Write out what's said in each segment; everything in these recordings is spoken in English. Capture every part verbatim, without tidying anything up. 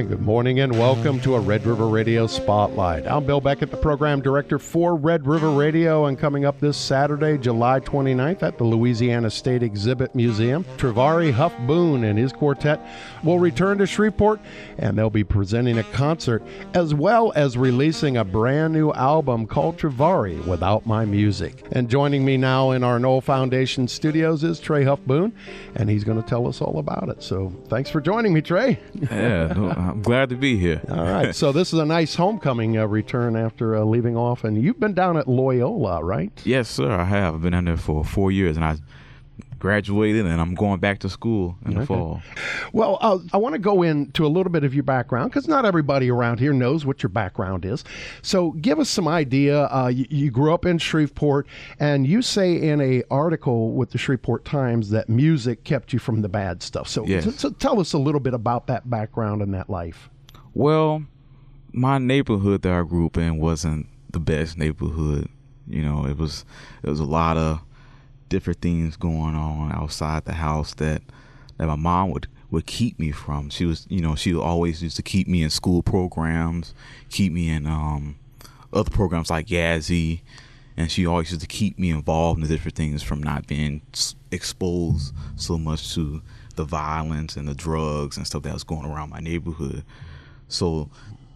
Good morning and welcome to a Red River Radio Spotlight. I'm Bill Beckett, the program director for Red River Radio, and coming up this Saturday, July twenty-ninth at the Louisiana State Exhibit Museum, Trevari Huff Boone and his quartet will return to Shreveport, and they'll be presenting a concert as well as releasing a brand new album called Trevari Without My Music. And joining me now in our Knoll Foundation studios is Trey Huff Boone, and he's going to tell us all about it. So thanks for joining me, Trey. Yeah, no, I'm glad to be here. All right. So this is a nice homecoming uh, return after uh, leaving off. And you've been down at Loyola, right? Yes, sir, I have. I've been down there for four years, and I graduated, and I'm going back to school in the okay. fall. Well, uh, I want to go into a little bit of your background, because not everybody around here knows what your background is. So give us some idea. Uh, you, you grew up in Shreveport, and you say in a article with the Shreveport Times that music kept you from the bad stuff. So, yes. so, so tell us a little bit about that background and that life. Well, my neighborhood that I grew up in wasn't the best neighborhood. You know, it was it was a lot of different things going on outside the house that that my mom would would keep me from. She was, you know, she always used to keep me in school programs, keep me in um, other programs like Yazzie, and she always used to keep me involved in different things from not being exposed so much to the violence and the drugs and stuff that was going around my neighborhood. So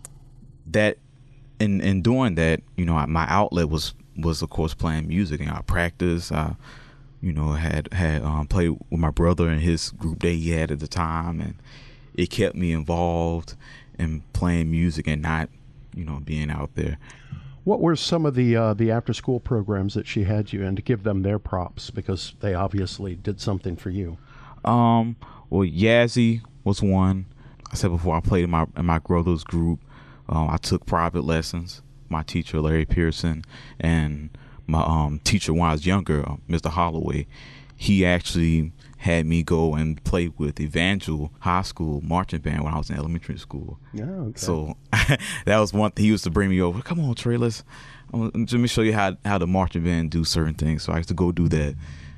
that, in in doing that, you know, my outlet was was of course playing music, and I practiced. I, you know, had had um, played with my brother and his group that he had at the time, and it kept me involved in playing music and not, you know, being out there. What were some of the uh, the after school programs that she had you in, to give them their props, because they obviously did something for you? Um, well, Yazzie was one. I said before, I played in my in my brother's group. Um, I took private lessons. My teacher, Larry Pearson, and my um, teacher when I was younger, Mister Holloway, he actually had me go and play with Evangel High School marching band when I was in elementary school. Yeah, okay. So that was one thing. He used to bring me over. Come on, Trey, let's let me show you how how the marching band do certain things. So I used to go do that,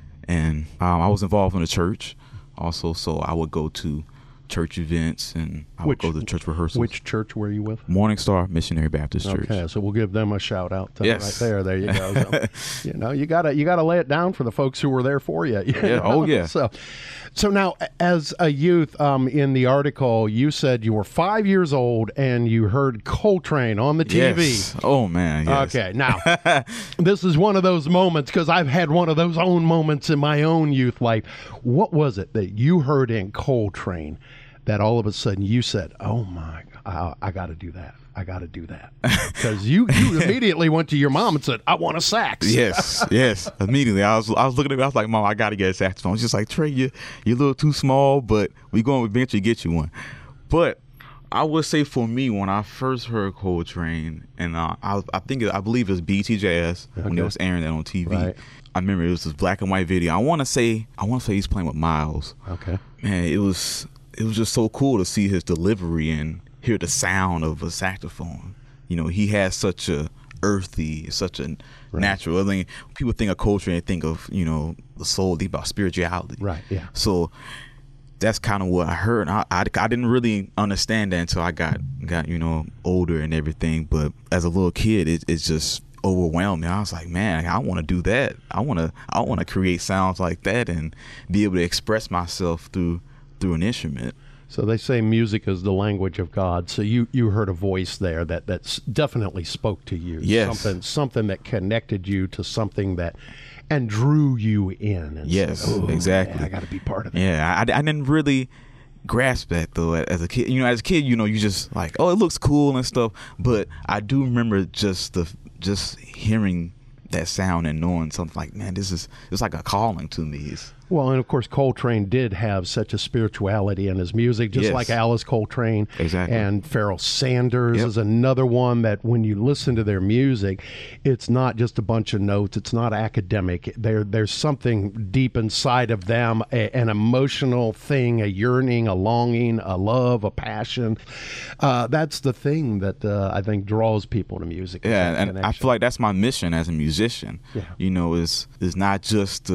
and um, I was involved in the church also. So I would go to church events, and I which, would go to church rehearsals. Which church were you with? Morning Star Missionary Baptist Church. Okay, so we'll give them a shout out to yes. right there. There you go. So, you know, you gotta you gotta lay it down for the folks who were there for you. you yeah. know? Oh yeah. So, so now, as a youth, um, in the article, you said you were five years old and you heard Coltrane on the T V. Yes. Oh man. Yes. Okay. Now, this is one of those moments, because I've had one of those own moments in my own youth life. What was it that you heard in Coltrane that all of a sudden you said, "Oh my, I, I got to do that. I got to do that"? Because you, you immediately went to your mom and said, "I want a sax." Yes, yes. Immediately, I was I was looking at me. I was like, "Mom, I got to get a saxophone." She's like, "Trey, you you're a little too small, but we going to eventually get you one." But I would say for me, when I first heard Coltrane, and uh, I I think it, I believe it was B T J S okay. when it was airing that on T V. Right. I remember it was this black and white video. I want to say I want to say he's playing with Miles. Okay. Man, it was. It was just so cool to see his delivery and hear the sound of a saxophone. You know, he has such a earthy, such a right. natural. I mean, people think of Coltrane, they think of, you know, the soul, think about spirituality. Right, yeah. So that's kind of what I heard. I, I, I didn't really understand that until I got, got, you know, older and everything. But as a little kid, it, it's just overwhelmed me. I was like, man, I want to do that. I want to I want to create sounds like that and be able to express myself through through an instrument. So they say music is the language of God. So you, you heard a voice there that that's definitely spoke to you. Yes. Something something that connected you to something that and drew you in. And yes, said, oh, exactly. Man, I got to be part of that. Yeah, I, I didn't really grasp that though as a kid. You know, as a kid, you know, you just like, oh, it looks cool and stuff. But I do remember just the just hearing that sound and knowing something like, man, this is it's like a calling to me. It's, Well, and of course, Coltrane did have such a spirituality in his music, just yes. like Alice Coltrane. Exactly. And Pharoah Sanders yep. is another one that when you listen to their music, it's not just a bunch of notes. It's not academic. There, there's something deep inside of them, a, an emotional thing, a yearning, a longing, a love, a passion. Uh, that's the thing that uh, I think draws people to music. Yeah, and connection. I feel like that's my mission as a musician. Yeah. You know, is is not just to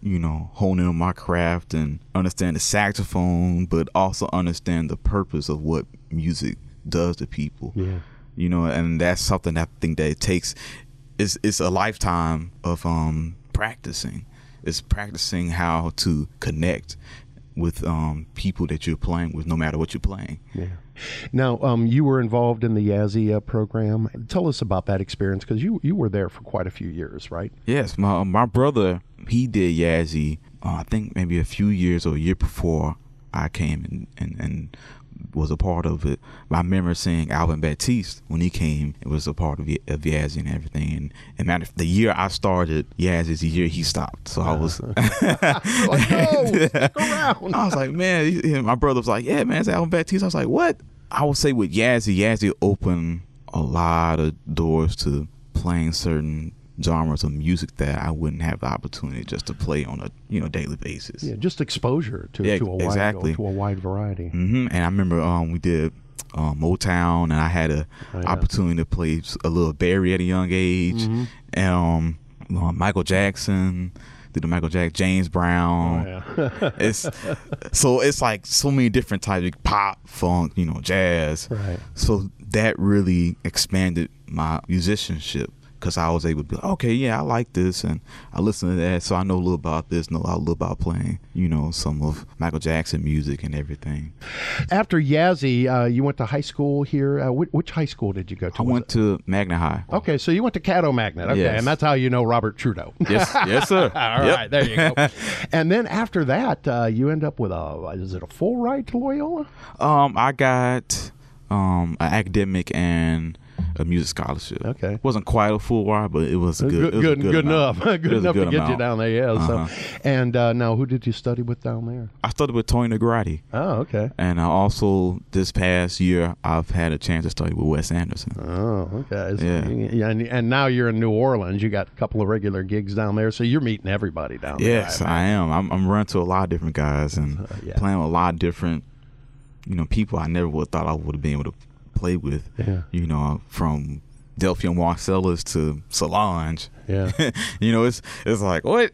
you know, honing on my craft and understand the saxophone, but also understand the purpose of what music does to people. Yeah. You know, and that's something that I think that it takes. It's it's a lifetime of um practicing. It's practicing how to connect with um people that you're playing with, no matter what you're playing. Yeah. Now, um, you were involved in the Yazzie uh, program. Tell us about that experience, because you you were there for quite a few years, right? Yes, my my brother, he did Yazzie. Uh, I think maybe a few years or a year before I came and and. and was a part of it. I remember seeing Alvin Baptiste when he came. It was a part of, of Yazzie and everything. And, and matter the year I started Yazzie is the year he stopped. So I was like, no, stick around. I was like, man. He, my brother was like, yeah, man, it's Alvin Baptiste. I was like, what? I would say with Yazzie, Yazzie opened a lot of doors to playing certain genres of music that I wouldn't have the opportunity just to play on a you know daily basis. Yeah, just exposure to, yeah, to a wide exactly. to a wide variety. Mm-hmm. And I remember um, we did um, Motown, and I had a oh, yeah. opportunity to play a little Barry at a young age, mm-hmm. and um, Michael Jackson. Did the Michael Jackson, James Brown. Oh, yeah. It's so it's like so many different types of pop, funk, you know, jazz. Right. So that really expanded my musicianship, because I was able to be like, okay, yeah, I like this, and I listen to that, so I know a little about this, know a little about playing, you know, some of Michael Jackson music and everything. After Yazzie, uh, you went to high school here. Uh, which, which high school did you go to? I went to Magnet High. Okay, so you went to Caddo Magnet. Okay, yes. And that's how you know Robert Trudeau. Yes, yes, sir. All yep. right, there you go. And then after that, uh, you end up with a, is it a full ride to Loyola? Um, I got um an academic and a music scholarship. Okay, wasn't quite a full ride, but it was a good, good, it was good, a good, good enough, good enough good to get amount. you down there. Yeah. Uh-huh. So, and uh, now, who did you study with down there? I studied with Tony Negrati. Oh, okay. And I also this past year I've had a chance to study with Wes Anderson. Oh, okay. So, yeah. yeah, and, and now you're in New Orleans. You got a couple of regular gigs down there, so you're meeting everybody down there. Yes, I, I am. I'm, I'm running to a lot of different guys and uh, yeah. playing with a lot of different, you know, people I never would have thought I would have been able to play with. Yeah. You know, from Delphia Marcellus to Solange. Yeah. You know, it's it's like what?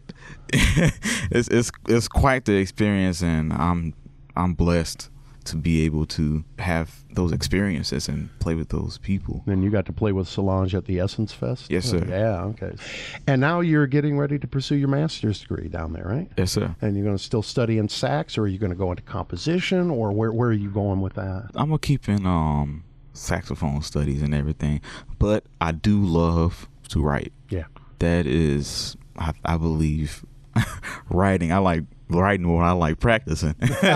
it's it's it's quite the experience, and I'm I'm blessed to be able to have those experiences and play with those people. And you got to play with Solange at the Essence Fest? Yes, sir. Oh, yeah, okay. And now you're getting ready to pursue your master's degree down there, right? Yes, sir. And you're going to still study in sax, or are you going to go into composition, or where where are you going with that? I'm going to keep in um saxophone studies and everything, but I do love to write. Yeah. That is, I, I believe, writing. I like writing more than I like practicing.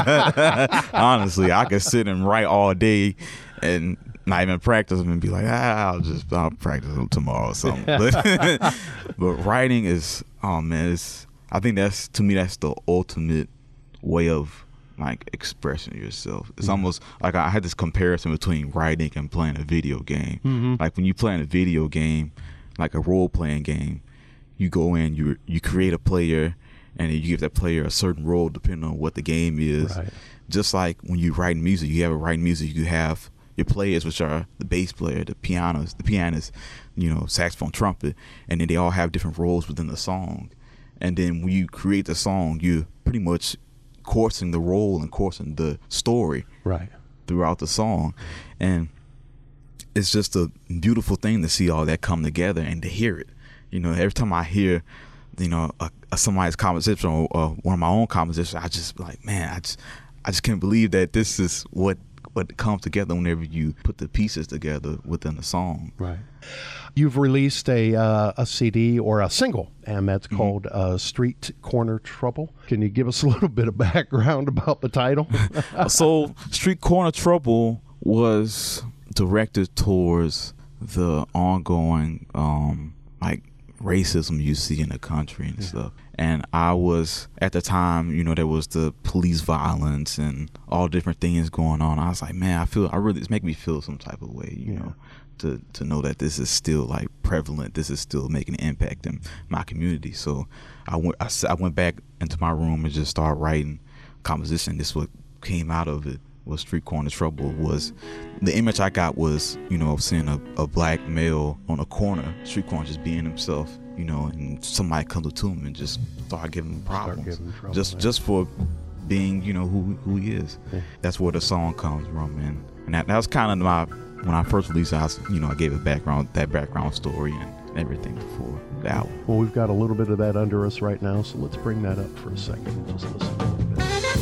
Honestly, I could sit and write all day and not even practice and be like, ah, I'll just I'll practice tomorrow or something. But, but writing is, oh man, it's, I think that's, to me, that's the ultimate way of like expressing yourself. It's mm-hmm. almost like I had this comparison between writing and playing a video game. Mm-hmm. Like when you play in a video game, like a role playing game, you go in, you you create a player, and you give that player a certain role depending on what the game is. Right. Just like when you write music, you have a write music, you have your players, which are the bass player, the pianos, the pianist, you know, saxophone, trumpet, and then they all have different roles within the song. And then when you create the song, you're pretty much coursing the role and coursing the story right throughout the song. And it's just a beautiful thing to see all that come together and to hear it. You know, every time I hear, you know, a, a somebody's composition or, or one of my own compositions, I just like, man, I just, I just can't believe that this is what what comes together whenever you put the pieces together within the song. Right. You've released a uh, a C D or a single, and that's mm-hmm. called uh, Street Corner Trouble. Can you give us a little bit of background about the title? So, Street Corner Trouble was directed towards the ongoing, um, like, racism you see in the country and yeah. stuff. And I was, at the time, you know, there was the police violence and all different things going on. I was like, man, I feel, I really, it's making me feel some type of way, you yeah. know, to, to know that this is still like prevalent. This is still making an impact in my community. So I went, I, I went back into my room and just started writing composition. This is what came out of it. was Street Corner Trouble. Was the image I got was, you know, seeing a, a black male on a corner, street corner, just being himself, you know, and somebody comes up to him and just start giving him problems, giving him trouble, just yeah. just for being, you know, who who he is. Yeah. That's where the song comes from, and and that, that was kind of my, when I first released it, I was, you know, I gave it background, that background story and everything before the album. Well, we've got a little bit of that under us right now, so let's bring that up for a second and just listen a little bit.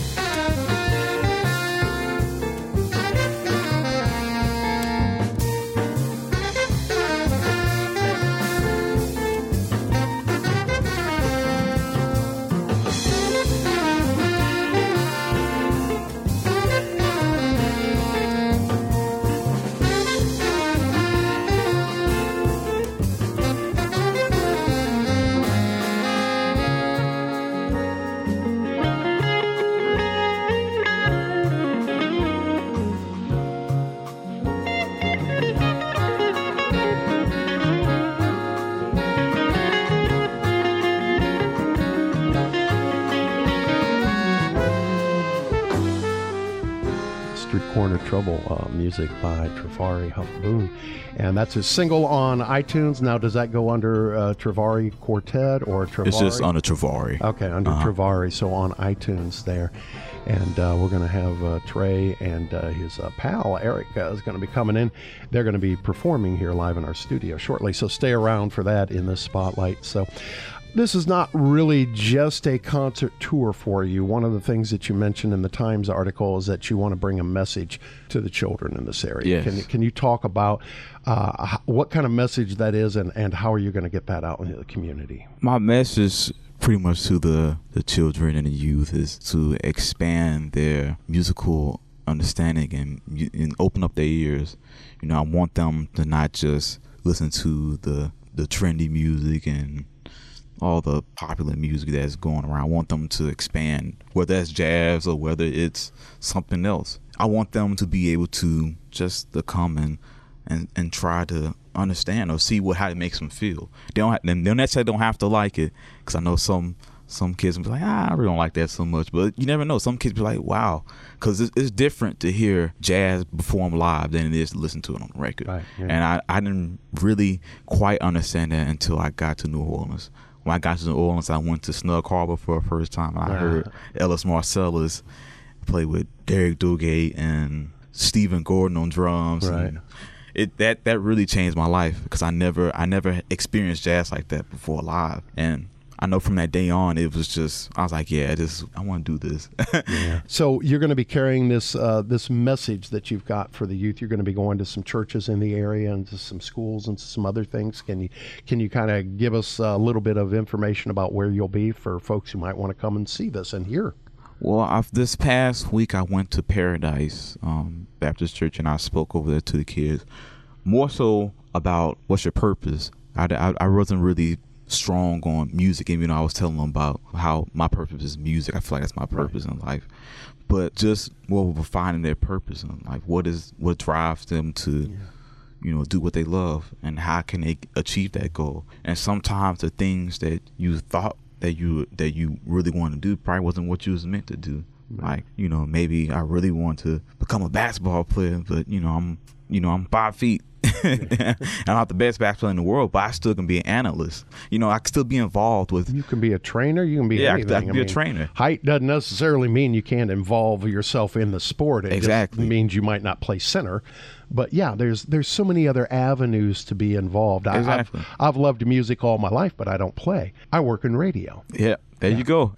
Corner Trouble, uh, music by Travari Huff Boone, and that's his single on iTunes. Now, does that go under uh, Travari Quartet or Travari? It's just under Travari. Okay, under uh-huh. Travari, so on iTunes there. And uh, we're going to have uh, Trey and uh, his uh, pal Eric uh, is going to be coming in. They're going to be performing here live in our studio shortly, so stay around for that in the spotlight. So this is not really just a concert tour for you. One of the things that you mentioned in the Times article is that you want to bring a message to the children in this area. Yes. Can, can you talk about uh, what kind of message that is, and, and how are you going to get that out into the community? My message pretty much to the, the children and the youth is to expand their musical understanding and, and open up their ears. You know, I want them to not just listen to the, the trendy music and all the popular music that's going around. I want them to expand, whether that's jazz or whether it's something else. I want them to be able to just to come and, and, and try to understand or see what how it makes them feel. They don't have, they don't necessarily don't have to like it, because I know some some kids will be like, ah, I really don't like that so much. But you never know. Some kids be like, wow, because it's, it's different to hear jazz perform live than it is to listen to it on the record. Right, yeah. And I, I didn't really quite understand that until I got to New Orleans. When I got to New Orleans, I went to Snug Harbor for the first time. And I heard Ellis Marsalis play with Derek Dugay and Stephen Gordon on drums. Right. And it that that really changed my life, because I never I never experienced jazz like that before live. And I know from that day on, it was just, I was like, yeah, this, I want to do this. Yeah. So you're going to be carrying this uh, this message that you've got for the youth. You're going to be going to some churches in the area and to some schools and some other things. Can you can you kind of give us a little bit of information about where you'll be for folks who might want to come and see this and hear? Well, I've, this past week I went to Paradise um, Baptist Church, and I spoke over there to the kids, more so about what's your purpose. I, I, I wasn't really strong on music, and you know, I was telling them about how my purpose is music. I feel like that's my purpose right. in life. But just more of finding their purpose in life. What is what drives them to, yeah. you know, do what they love, and how can they achieve that goal? And sometimes the things that you thought that you that you really want to do probably wasn't what you was meant to do. Right. Like, you know, maybe I really want to become a basketball player, but you know, I'm you know, I'm five feet. I'm not the best basketball player in the world, but I still can be an analyst. You know, I can still be involved with. You can be a trainer. You can be yeah, anything. I can, I can be I mean, a trainer. Height doesn't necessarily mean you can't involve yourself in the sport. It exactly just means you might not play center. But yeah, there's there's so many other avenues to be involved. Exactly. I, I've, I've loved music all my life, but I don't play. I work in radio. Yeah. There yeah. you go.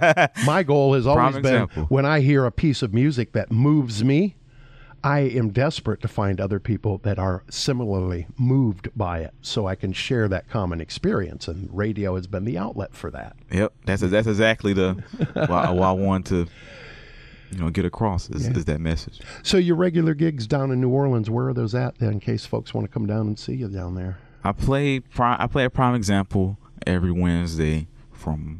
My goal has always Prime been example. When I hear a piece of music that moves me, I am desperate to find other people that are similarly moved by it, so I can share that common experience. And radio has been the outlet for that. Yep, that's that's exactly the what, what I want to, you know, get across is, yeah. is that message. So your regular gigs down in New Orleans, where are those at? Then, in case folks want to come down and see you down there. I play I play a Prime Example every Wednesday from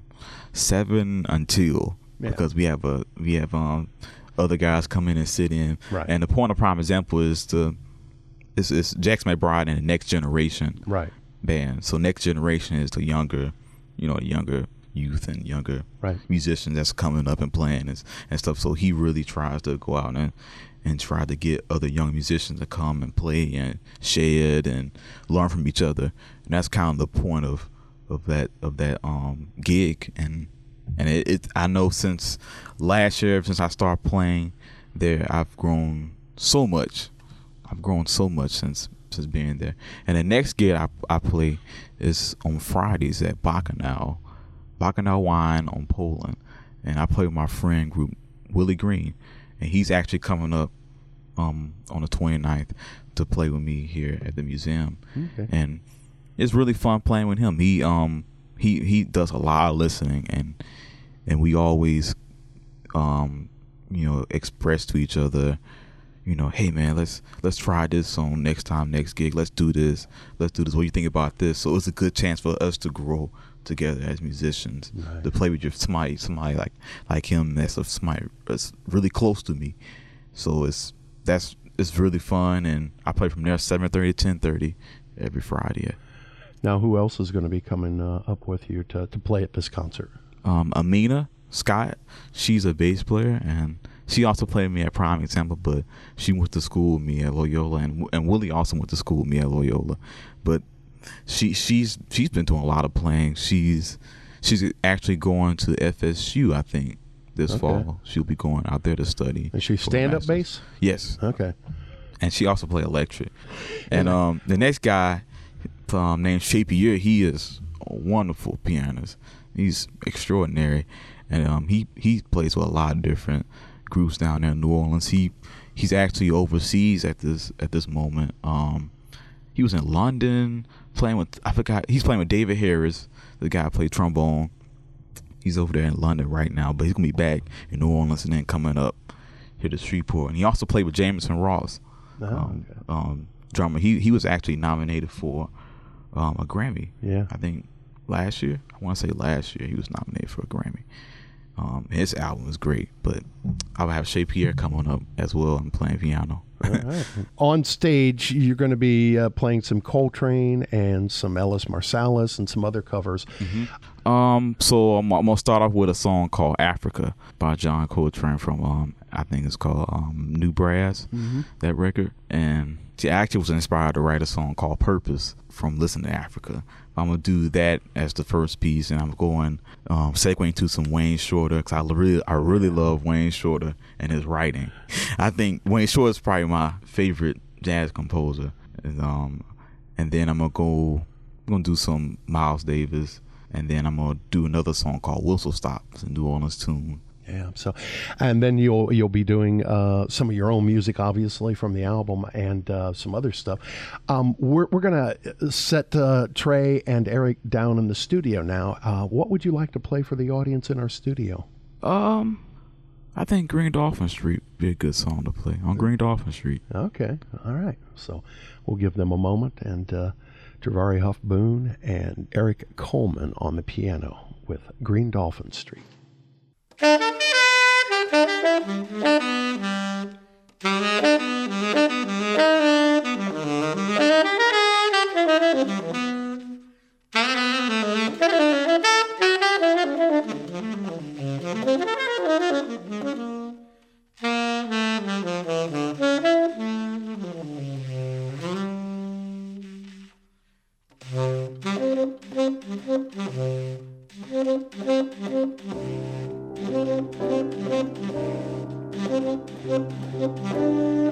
seven until yeah. because we have a we have um. other guys come in and sit in. Right. And the point of Prime Example is to it's, it's Jax McBride and the Next Generation right. band. So Next Generation is the younger, you know, younger youth and younger right. musicians that's coming up and playing and, and stuff. So he really tries to go out and and try to get other young musicians to come and play and share it and learn from each other. And that's kind of the point of of that of that um gig. And and it, it I know since last year, since I started playing there, I've grown so much. I've grown so much since since being there. And the next gig I, I play is on Fridays at Bacchanal, Bacchanal Wine on Poland. And I play with my friend group, Willie Green. And he's actually coming up um, on the twenty-ninth to play with me here at the museum. Okay. And it's really fun playing with him. He um he, he does a lot of listening, and and we always um you know express to each other, you know, hey man, let's let's try this song next time, next gig. Let's do this. Let's do this. What do you think about this? So it's a good chance for us to grow together as musicians, right. to play with your somebody, somebody like like him that's a somebody that's really close to me. So it's that's it's really fun, and I play from there seven thirty to ten thirty every Friday. Now, who else is going to be coming uh, up with you to to play at this concert? Um, Amina Scott, she's a bass player, and she also played with me at Prime Example, but she went to school with me at Loyola, and and Willie also went to school with me at Loyola. But she she's she's been doing a lot of playing. She's she's actually going to F S U, I think, this okay. fall. She'll be going out there to study. Is she stand-up bass? Yes. Okay. And she also play electric. And um, the next guy um, named Shapier, he is a wonderful pianist. He's extraordinary, and um, he he plays with a lot of different groups down there in New Orleans. He he's actually overseas at this at this moment. Um, he was in London playing with I forgot he's playing with David Harris, the guy who played trombone. He's over there in London right now, but he's gonna be back in New Orleans and then coming up here to Shreveport. And he also played with Jameson Ross, oh, um, okay. um, drummer. He he was actually nominated for um, a Grammy. Yeah, I think last year. I want to say last year he was nominated for a Grammy. Um, his album is great, but I'll have Shea Pierre coming up as well and playing piano. All right. On stage, you're going to be uh, playing some Coltrane and some Ellis Marsalis and some other covers. Mm-hmm. Um, so I'm, I'm gonna start off with a song called "Africa" by John Coltrane from um, I think it's called um, New Brass, mm-hmm. that record. And she actually was inspired to write a song called "Purpose" from Listen to Africa. I'm gonna do that as the first piece, and I'm going um, segueing to some Wayne Shorter, because I really, I really love Wayne Shorter and his writing. I think Wayne Shorter is probably my favorite jazz composer. And, um, and then I'm gonna go, I'm gonna do some Miles Davis, and then I'm gonna do another song called "Whistle Stop," it's a New Orleans tune. Yeah. So, and then you'll you'll be doing uh, some of your own music, obviously, from the album, and uh, some other stuff. Um, we're we're gonna set uh, Trey and Eric down in the studio now. Uh, what would you like to play for the audience in our studio? Um, I think Green Dolphin Street would be a good song to play on Green Dolphin Street. Okay. All right. So we'll give them a moment, and uh, Travari Huff Boone and Eric Coleman on the piano with Green Dolphin Street. Thank you.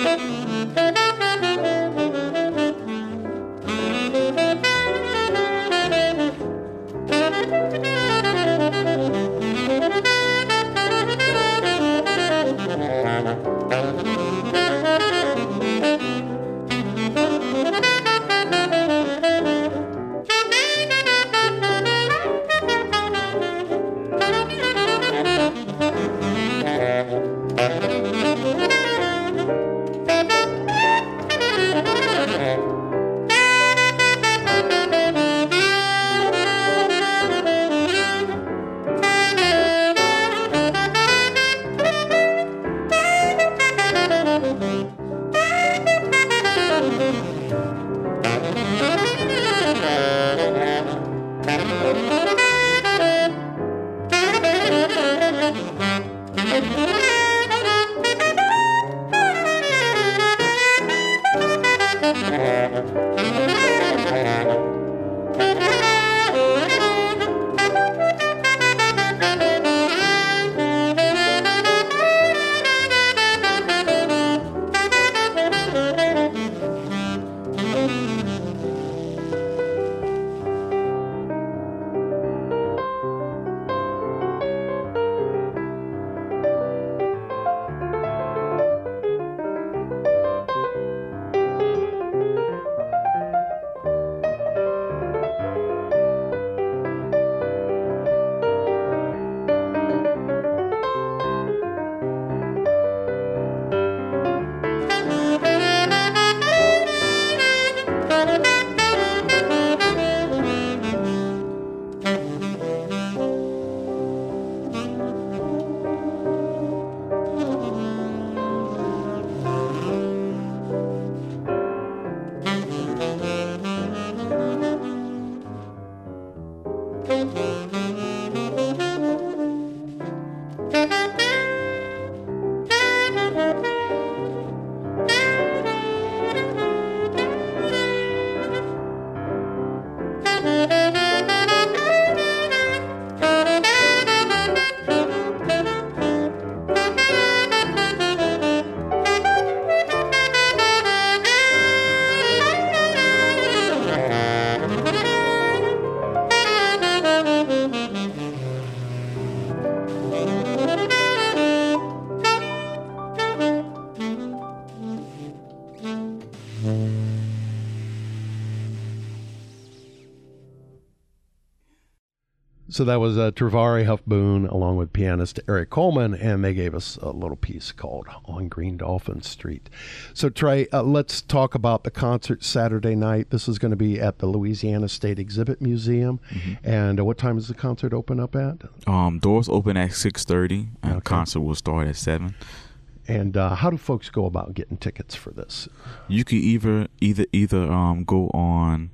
So that was uh, Travari Huff Boone along with pianist Eric Coleman, and they gave us a little piece called On Green Dolphin Street. So Trey, uh, let's talk about the concert Saturday night. This is going to be at the Louisiana State Exhibit Museum. Mm-hmm. And uh, what time does the concert open up at? Um, doors open at six thirty, and okay. The concert will start at seven. And uh, how do folks go about getting tickets for this? You can either either either um, go online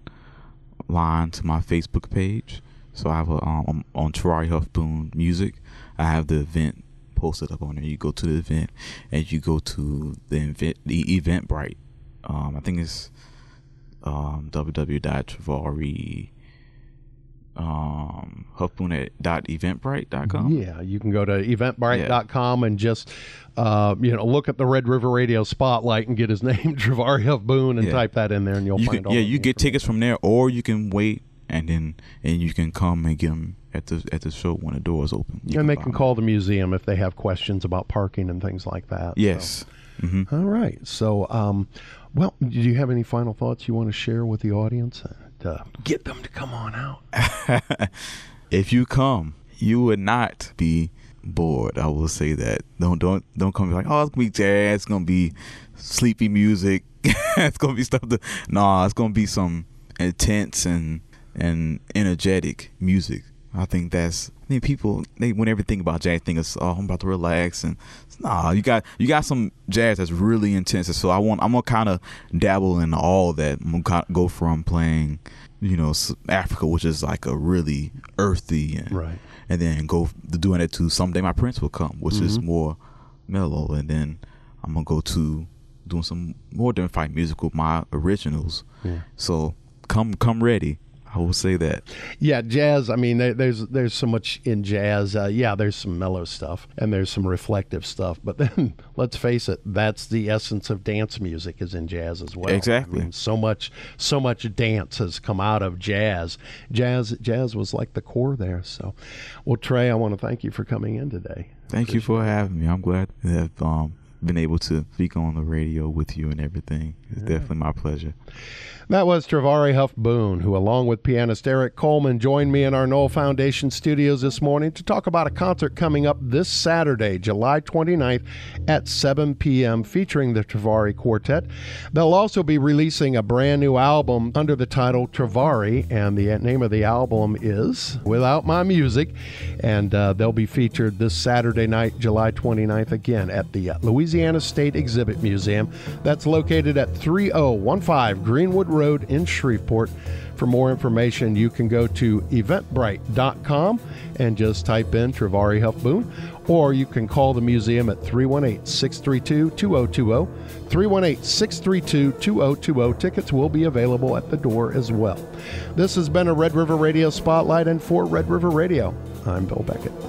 to my Facebook page. So I have a um on Travari Huff Boone Music. I have the event posted up on there. You go to the event and you go to the event the Eventbrite. Um, I think it's um w w w dot travari um huffboone dot eventbrite dot com. Yeah, you can go to eventbrite dot com yeah. and just uh you know look at the Red River Radio Spotlight and get his name, Travari Huff Boone, and yeah. type that in there, and you'll you find can, all. Yeah, you get tickets from there, or you can wait. And then, and you can come and get them at the at the show when the doors open. You and can they can call the museum if they have questions about parking and things like that. Yes. So. Mm-hmm. All right. So, um, well, do you have any final thoughts you want to share with the audience and uh, get them to come on out? If you come, you would not be bored. I will say that. Don't don't don't come like, oh, it's gonna be jazz. It's gonna be sleepy music. It's gonna be stuff. To, no, it's gonna be some intense and. and energetic music. I think that's I mean people they whenever think about jazz think it's oh I'm about to relax and nah you got you got some jazz that's really intense, so I want I'm gonna kind of dabble in all that. I'm gonna go from playing you know Africa, which is like a really earthy and, right. and then go to doing it to Someday My Prince Will Come, which mm-hmm. is more mellow, and then I'm gonna go to doing some more different fight music with my originals. Yeah. So come come ready. I will say that. Yeah, jazz. I mean, there, there's there's so much in jazz. Uh, yeah, there's some mellow stuff and there's some reflective stuff. But then, let's face it, that's the essence of dance music is in jazz as well. Exactly. I mean, so much so much dance has come out of jazz. Jazz jazz was like the core there. So, well, Trey, I want to thank you for coming in today. Thank you for having me. I'm glad to have um, been able to speak on the radio with you and everything. It's yeah. definitely my pleasure. That was Travari Huff Boone, who, along with pianist Eric Coleman, joined me in our Knoll Foundation studios this morning to talk about a concert coming up this Saturday, July twenty-ninth at seven p.m., featuring the Travari Quartet. They'll also be releasing a brand new album under the title Travari, and the name of the album is Without My Music, and uh, they'll be featured this Saturday night, July twenty-ninth, again at the Louisiana State Exhibit Museum. That's located at three oh one five Greenwood Road in Shreveport. For more information, you can go to eventbrite dot com and just type in Travari Huff Boone, or you can call the museum at three one eight, six three two, two oh two oh, three one eight, six three two, two oh two oh. Tickets will be available at the door as well. This has been a Red River Radio Spotlight, and for Red River Radio, I'm Bill Beckett.